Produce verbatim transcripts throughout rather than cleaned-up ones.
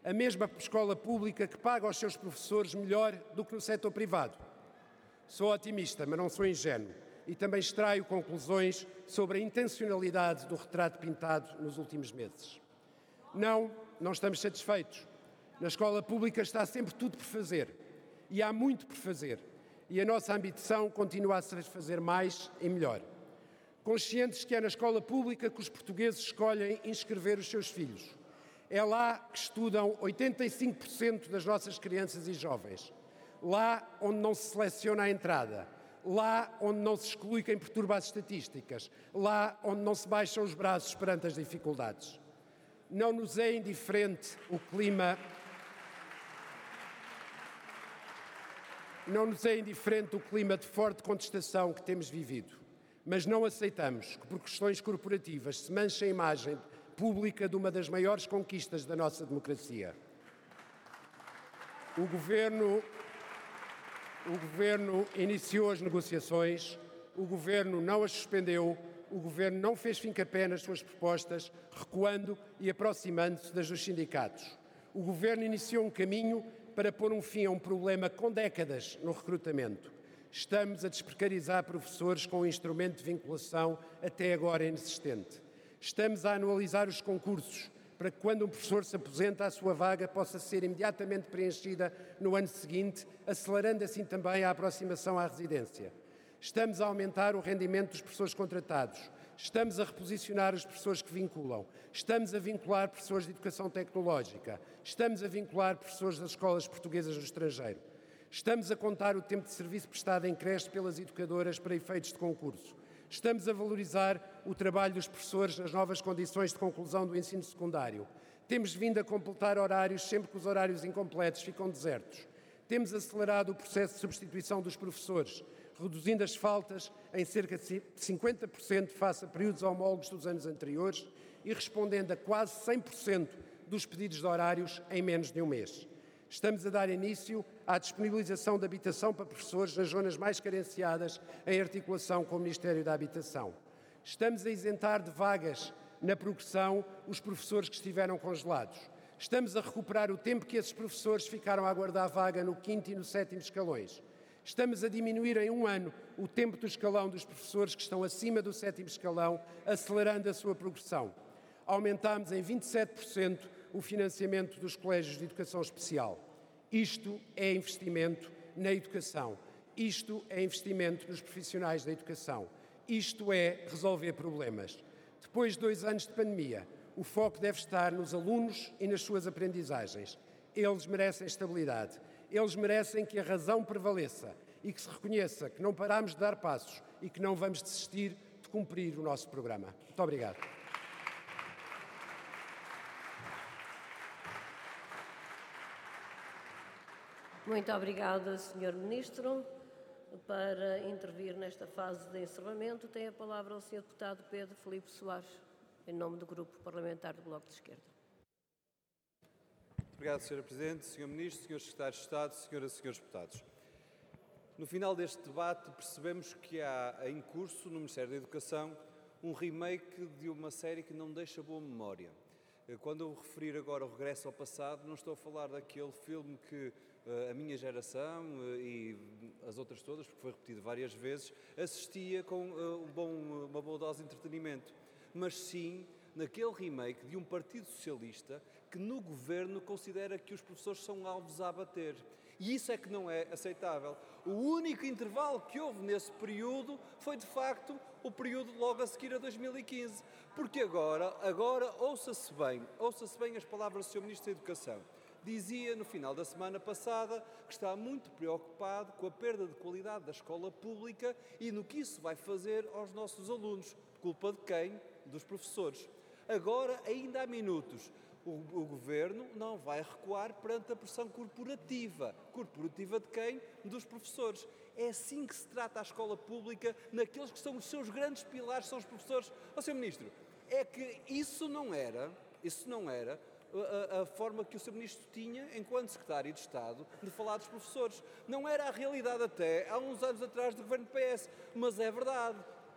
A mesma escola pública que paga aos seus professores melhor do que no setor privado. Sou otimista, mas não sou ingênuo, e também extraio conclusões sobre a intencionalidade do retrato pintado nos últimos meses. Não, não estamos satisfeitos. Na escola pública está sempre tudo por fazer, e há muito por fazer, e a nossa ambição continua a ser fazer mais e melhor. Conscientes que é na escola pública que os portugueses escolhem inscrever os seus filhos. É lá que estudam oitenta e cinco por cento das nossas crianças e jovens. Lá onde não se seleciona a entrada. Lá onde não se exclui quem perturba as estatísticas. Lá onde não se baixam os braços perante as dificuldades. Não nos é indiferente o clima... Não nos é indiferente o clima de forte contestação que temos vivido, mas não aceitamos que por questões corporativas se manche a imagem pública de uma das maiores conquistas da nossa democracia. O Governo, o Governo iniciou as negociações, o Governo não as suspendeu, o Governo não fez fim-capé nas suas propostas, recuando e aproximando-se das dos sindicatos. O Governo iniciou um caminho para pôr um fim a um problema com décadas no recrutamento. Estamos a desprecarizar professores com um instrumento de vinculação até agora inexistente. Estamos a anualizar os concursos para que, quando um professor se aposenta, a sua vaga possa ser imediatamente preenchida no ano seguinte, acelerando assim também a aproximação à residência. Estamos a aumentar o rendimento dos professores contratados. Estamos a reposicionar os professores que vinculam. Estamos a vincular professores de educação tecnológica. Estamos a vincular professores das escolas portuguesas no estrangeiro. Estamos a contar o tempo de serviço prestado em creche pelas educadoras para efeitos de concurso. Estamos a valorizar o trabalho dos professores nas novas condições de conclusão do ensino secundário. Temos vindo a completar horários sempre que os horários incompletos ficam desertos. Temos acelerado o processo de substituição dos professores, reduzindo as faltas em cerca de cinquenta por cento face a períodos homólogos dos anos anteriores e respondendo a quase cem por cento dos pedidos de horários em menos de um mês. Estamos a dar início à disponibilização de habitação para professores nas zonas mais carenciadas em articulação com o Ministério da Habitação. Estamos a isentar de vagas na progressão os professores que estiveram congelados. Estamos a recuperar o tempo que esses professores ficaram a aguardar vaga no quinto e no sétimo escalões. Estamos a diminuir em um ano o tempo do escalão dos professores que estão acima do sétimo escalão, acelerando a sua progressão. Aumentámos em vinte e sete por cento o financiamento dos colégios de educação especial. Isto é investimento na educação. Isto é investimento nos profissionais da educação. Isto é resolver problemas. Depois de dois anos de pandemia, o foco deve estar nos alunos e nas suas aprendizagens. Eles merecem estabilidade. Eles merecem que a razão prevaleça e que se reconheça que não paramos de dar passos e que não vamos desistir de cumprir o nosso programa. Muito obrigado. Muito obrigada, senhor Ministro. Para intervir nesta fase de encerramento, tem a palavra o senhor Deputado Pedro Filipe Soares, em nome do Grupo Parlamentar do Bloco de Esquerda. Muito obrigado, senhora Presidente, senhor Ministro, senhores Secretários de Estado, senhoras e senhores deputados. No final deste debate, percebemos que há em curso, no Ministério da Educação, um remake de uma série que não deixa boa memória. Quando eu referir agora o regresso ao passado, não estou a falar daquele filme que uh, a minha geração uh, e as outras todas, porque foi repetido várias vezes, assistia com uh, um bom, uma boa dose de entretenimento, mas sim naquele remake de um Partido Socialista que no governo considera que os professores são alvos a abater. E isso é que não é aceitável. O único intervalo que houve nesse período foi, de facto, o período logo a seguir a dois mil e quinze. Porque agora, agora ouça-se bem, ouça-se bem as palavras do senhor Ministro da Educação. Dizia, no final da semana passada, que está muito preocupado com a perda de qualidade da escola pública e no que isso vai fazer aos nossos alunos. Culpa de quem? Dos professores. Agora, ainda há minutos, o, o Governo não vai recuar perante a pressão corporativa. Corporativa de quem? Dos professores. É assim que se trata a escola pública, naqueles que são os seus grandes pilares, são os professores. Ó, senhor Ministro, é que isso não era, isso não era a, a forma que o senhor Ministro tinha, enquanto Secretário de Estado, de falar dos professores. Não era a realidade até há uns anos atrás do Governo do P S, mas é verdade.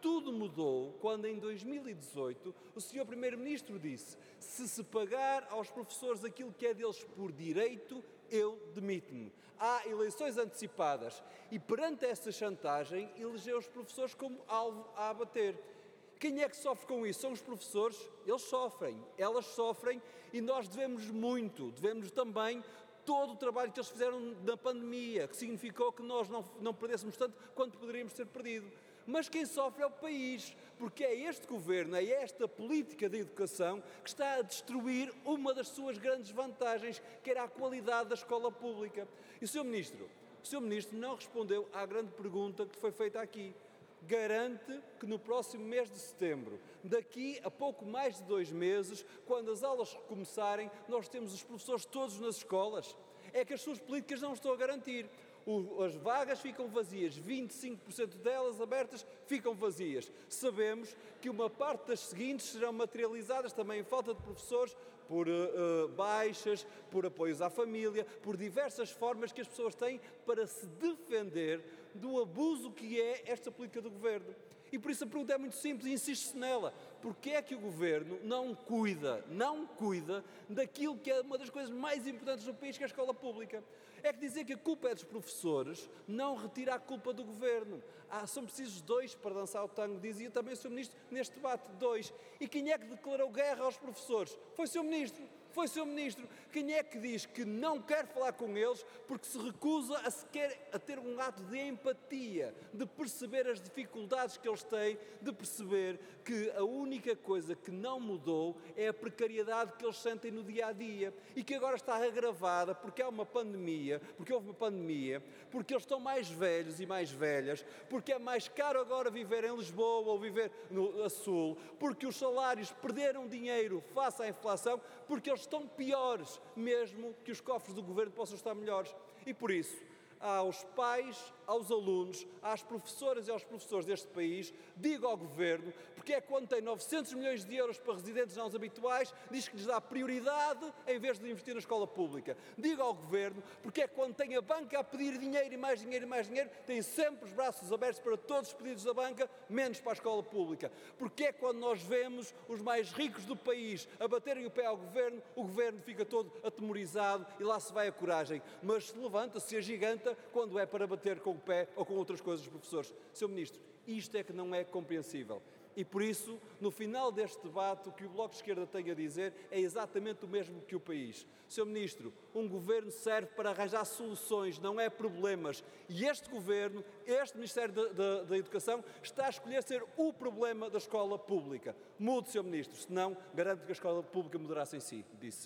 tudo mudou quando, em dois mil e dezoito, o senhor Primeiro-Ministro disse: se se pagar aos professores aquilo que é deles por direito, eu demito-me. Há eleições antecipadas e, perante essa chantagem, elegeu os professores como alvo a abater. Quem é que sofre com isso? São os professores? Eles sofrem, elas sofrem, e nós devemos muito, devemos também todo o trabalho que eles fizeram na pandemia, que significou que nós não, não perdêssemos tanto quanto poderíamos ter perdido. Mas quem sofre é o país, porque é este governo, é esta política de educação que está a destruir uma das suas grandes vantagens, que era a qualidade da escola pública. E o senhor Ministro, o senhor Ministro não respondeu à grande pergunta que foi feita aqui. Garante que no próximo mês de setembro, daqui a pouco mais de dois meses, quando as aulas recomeçarem, nós temos os professores todos nas escolas? É que as suas políticas não estão a garantir. O, as vagas ficam vazias, vinte e cinco por cento delas abertas ficam vazias. Sabemos que uma parte das seguintes serão materializadas também em falta de professores, por uh, baixas, por apoios à família, por diversas formas que as pessoas têm para se defender do abuso que é esta política do Governo. E por isso a pergunta é muito simples e insiste-se nela. Porquê é que o Governo não cuida, não cuida daquilo que é uma das coisas mais importantes do país, que é a escola pública? É que dizer que a culpa é dos professores não retira a culpa do Governo. Ah, são precisos dois para dançar o tango, dizia também o senhor Ministro neste debate, dois. E quem é que declarou guerra aos professores? Foi o senhor Ministro. Foi o senhor Ministro. Quem é que diz que não quer falar com eles porque se recusa a sequer a ter um ato de empatia, de perceber as dificuldades que eles têm, de perceber que a única coisa que não mudou é a precariedade que eles sentem no dia-a-dia e que agora está agravada porque há uma pandemia, porque houve uma pandemia, porque eles estão mais velhos e mais velhas, porque é mais caro agora viver em Lisboa ou viver no a Sul, porque os salários perderam dinheiro face à inflação, porque eles estão piores, mesmo que os cofres do Governo possam estar melhores. E por isso, aos pais, aos alunos, às professoras e aos professores deste país, digo ao Governo, porque é quando tem novecentos milhões de euros para residentes não habituais, diz que lhes dá prioridade em vez de investir na escola pública. Digo ao Governo, porque é quando tem a banca a pedir dinheiro e mais dinheiro e mais dinheiro, tem sempre os braços abertos para todos os pedidos da banca, menos para a escola pública. Porque é quando nós vemos os mais ricos do país a baterem o pé ao Governo, o Governo fica todo atemorizado e lá se vai a coragem. Mas se levanta, se agiganta, quando é para bater com o pé ou com outras coisas, professores. senhor Ministro, isto é que não é compreensível. E por isso, no final deste debate, o que o Bloco de Esquerda tem a dizer é exatamente o mesmo que o país. senhor Ministro, um governo serve para arranjar soluções, não é problemas. E este governo, este Ministério da, da, da Educação, está a escolher ser o problema da escola pública. Mude, senhor Ministro, senão garanto que a escola pública mudará-se em si, disse.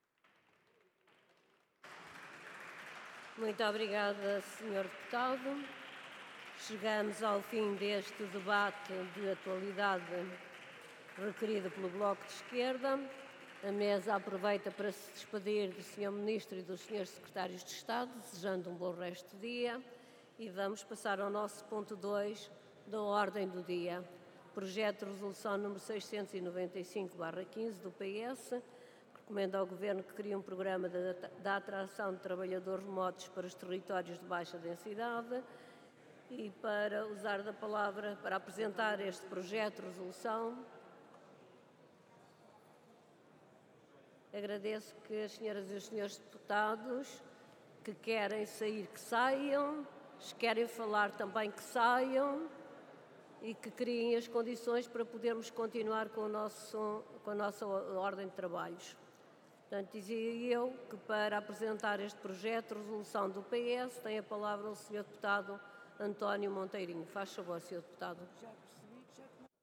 Muito obrigada, senhor Deputado. Chegamos ao fim deste debate de atualidade requerido pelo Bloco de Esquerda. A mesa aproveita para se despedir do senhor Ministro e dos senhores Secretários de Estado, desejando um bom resto de dia. E vamos passar ao nosso ponto dois da ordem do dia. Projeto de resolução número seiscentos e noventa e cinco barra quinze do P S, recomenda ao Governo que crie um programa da atração de trabalhadores remotos para os territórios de baixa densidade. E para usar da palavra, para apresentar este projeto de resolução, agradeço que as senhoras e os senhores deputados que querem sair, que saiam, se querem falar também que saiam e que criem as condições para podermos continuar com, o nosso, com a nossa ordem de trabalhos. Portanto, dizia eu que para apresentar este projeto de resolução do P S tem a palavra o senhor deputado António Monteirinho. Faz favor, senhor deputado. Já percebi, já...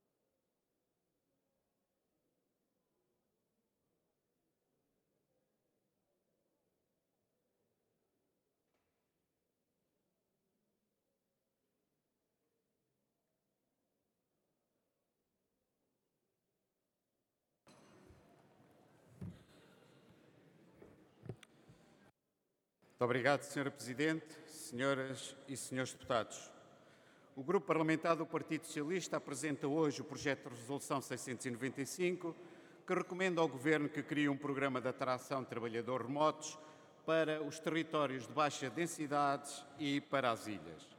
Muito obrigado, senhora Presidente, senhoras e senhores deputados. O Grupo Parlamentar do Partido Socialista apresenta hoje o projeto de resolução seiscentos e noventa e cinco, que recomenda ao Governo que crie um programa de atração de trabalhadores remotos para os territórios de baixa densidade e para as ilhas.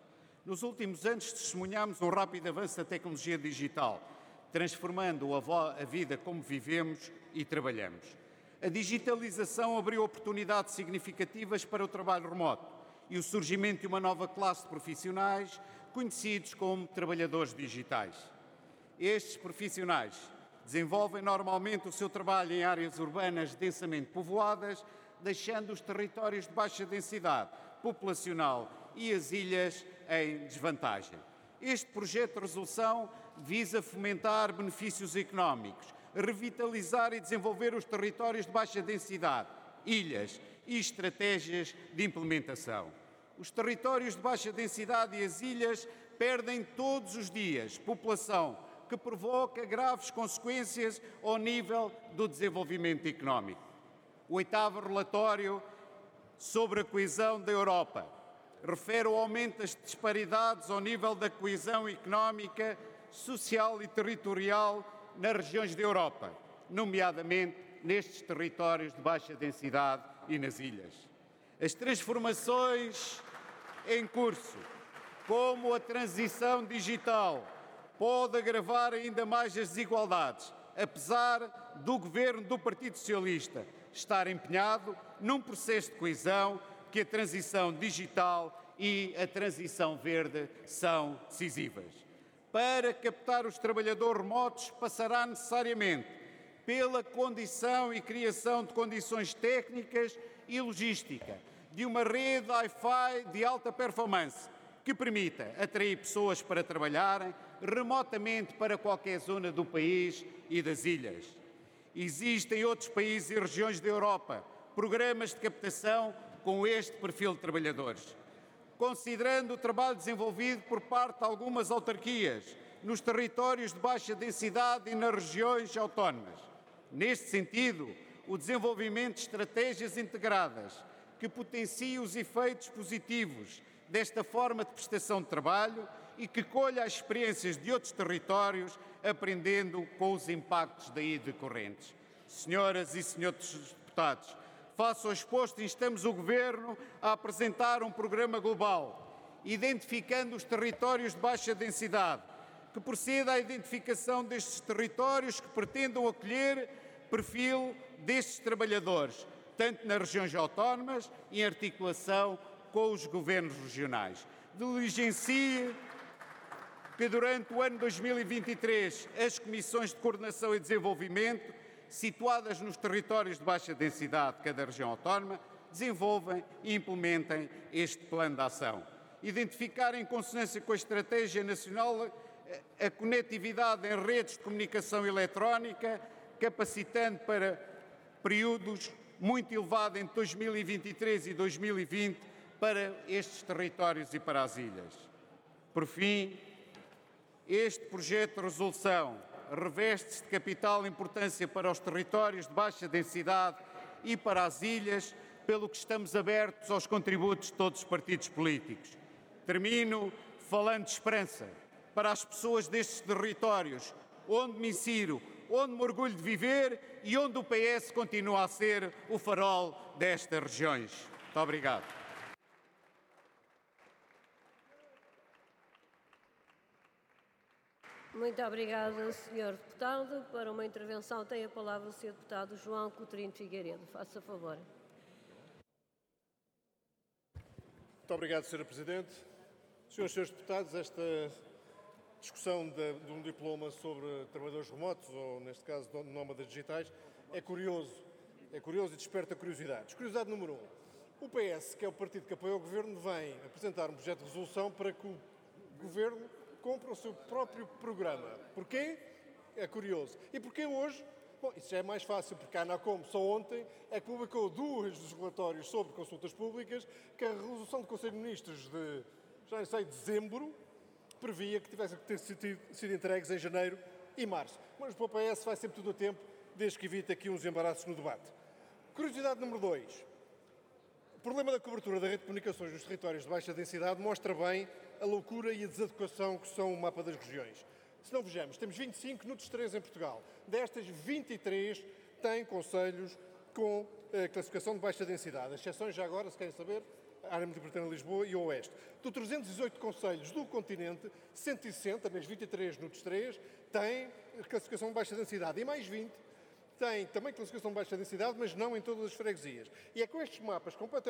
Nos últimos anos testemunhamos um rápido avanço da tecnologia digital, transformando a vida como vivemos e trabalhamos. A digitalização abriu oportunidades significativas para o trabalho remoto e o surgimento de uma nova classe de profissionais conhecidos como trabalhadores digitais. Estes profissionais desenvolvem normalmente o seu trabalho em áreas urbanas densamente povoadas, deixando os territórios de baixa densidade populacional e as ilhas em desvantagem. Este projeto de resolução visa fomentar benefícios económicos, revitalizar e desenvolver os territórios de baixa densidade, ilhas e estratégias de implementação. Os territórios de baixa densidade e as ilhas perdem todos os dias população, que provoca graves consequências ao nível do desenvolvimento económico. O oitavo relatório sobre a coesão da Europa refere ao aumento das disparidades ao nível da coesão económica, social e territorial nas regiões da Europa, nomeadamente nestes territórios de baixa densidade e nas ilhas. As transformações em curso, como a transição digital, pode agravar ainda mais as desigualdades, apesar do Governo do Partido Socialista estar empenhado num processo de coesão que a transição digital e a transição verde são decisivas. Para captar os trabalhadores remotos, passará necessariamente pela condição e criação de condições técnicas e logística de uma rede Wi-Fi de alta performance que permita atrair pessoas para trabalharem remotamente para qualquer zona do país e das ilhas. Existem outros países e regiões da Europa programas de captação com este perfil de trabalhadores. Considerando o trabalho desenvolvido por parte de algumas autarquias nos territórios de baixa densidade e nas regiões autónomas. Neste sentido, o desenvolvimento de estratégias integradas que potenciem os efeitos positivos desta forma de prestação de trabalho e que colha as experiências de outros territórios, aprendendo com os impactos daí decorrentes. Senhoras e senhores deputados, face ao exposto, instamos o Governo a apresentar um programa global, identificando os territórios de baixa densidade, que proceda à identificação destes territórios que pretendam acolher perfil destes trabalhadores, tanto nas regiões autónomas e em articulação com os governos regionais. Diligencie que durante o ano dois mil e vinte e três as comissões de coordenação e desenvolvimento, situadas nos territórios de baixa densidade de cada região autónoma, desenvolvem e implementem este plano de ação. Identificar em consonância com a Estratégia Nacional a conectividade em redes de comunicação eletrónica, capacitando para períodos muito elevados entre dois mil e vinte e três e dois mil e vinte para estes territórios e para as ilhas. Por fim, este projeto de resolução reveste-se de capital importância para os territórios de baixa densidade e para as ilhas, pelo que estamos abertos aos contributos de todos os partidos políticos. Termino falando de esperança para as pessoas destes territórios, onde me insiro, onde me orgulho de viver e onde o P S continua a ser o farol destas regiões. Muito obrigado. Muito obrigada, senhor Deputado. Para uma intervenção tem a palavra o senhor Deputado João Coutinho Figueiredo. Faça favor. Muito obrigado, senhora Presidente. Senhoras e senhores Deputados, esta discussão de, de um diploma sobre trabalhadores remotos, ou neste caso nómadas digitais, é curioso. É curioso e desperta curiosidades. Curiosidade número um. O P S, que é o partido que apoia o Governo, vem apresentar um projeto de resolução para que o Governo compre o seu próprio programa. Porquê? É curioso. E porquê hoje? Bom, isso já é mais fácil, porque a ANACOM só ontem é que publicou dois dos relatórios sobre consultas públicas que a resolução do Conselho de Ministros de, já não sei, dezembro, previa que tivessem que ter sido, sido entregues em janeiro e março. Mas para o P S vai sempre tudo a tempo, desde que evite aqui uns embaraços no debate. Curiosidade número dois. O problema da cobertura da rede de comunicações nos territórios de baixa densidade mostra bem a loucura e a desadequação que são o mapa das regiões. Se não vejamos, temos vinte e cinco, noutros três em Portugal. Destas, vinte e três têm concelhos com a classificação de baixa densidade. As exceções, já agora, se querem saber, a área metropolitana de Lisboa e o Oeste. Dos trezentos e dezoito concelhos do continente, cento e sessenta, nas vinte e três no três, têm classificação de baixa densidade e mais vinte têm também classificação de baixa densidade, mas não em todas as freguesias. E é com estes mapas completamente